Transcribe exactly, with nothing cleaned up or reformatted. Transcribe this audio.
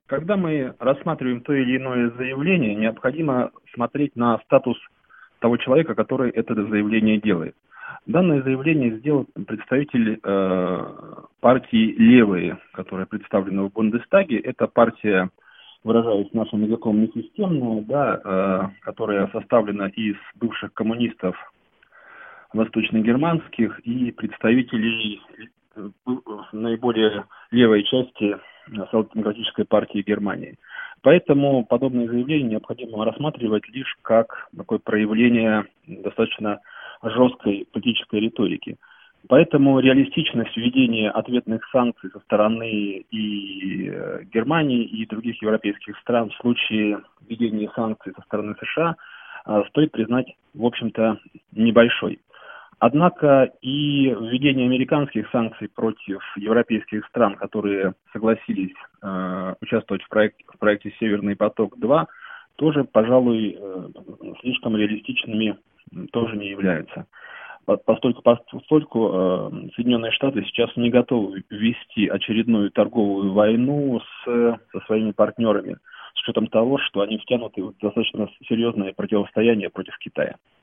Когда мы рассматриваем то или иное заявление, необходимо смотреть на статус того человека, который это заявление делает. Данное заявление сделал представитель э, партии «Левые», которая представлена в Бундестаге. Это партия, выражаясь нашим языком, несистемная, да, э, которая составлена из бывших коммунистов восточно-германских и представителей э, наиболее левой части социал-демократической партии Германии. Поэтому подобные заявления необходимо рассматривать лишь как такое проявление достаточно жесткой политической риторики. Поэтому реалистичность введения ответных санкций со стороны и Германии, и других европейских стран в случае введения санкций со стороны США стоит признать, в общем-то, небольшой. Однако и введение американских санкций против европейских стран, которые согласились э, участвовать в, проект, в проекте «Северный поток-два», тоже, пожалуй, э, слишком реалистичными тоже не являются. Поскольку, поскольку э, Соединенные Штаты сейчас не готовы ввести очередную торговую войну с, со своими партнерами, с учетом того, что они втянуты в достаточно серьезное противостояние против Китая.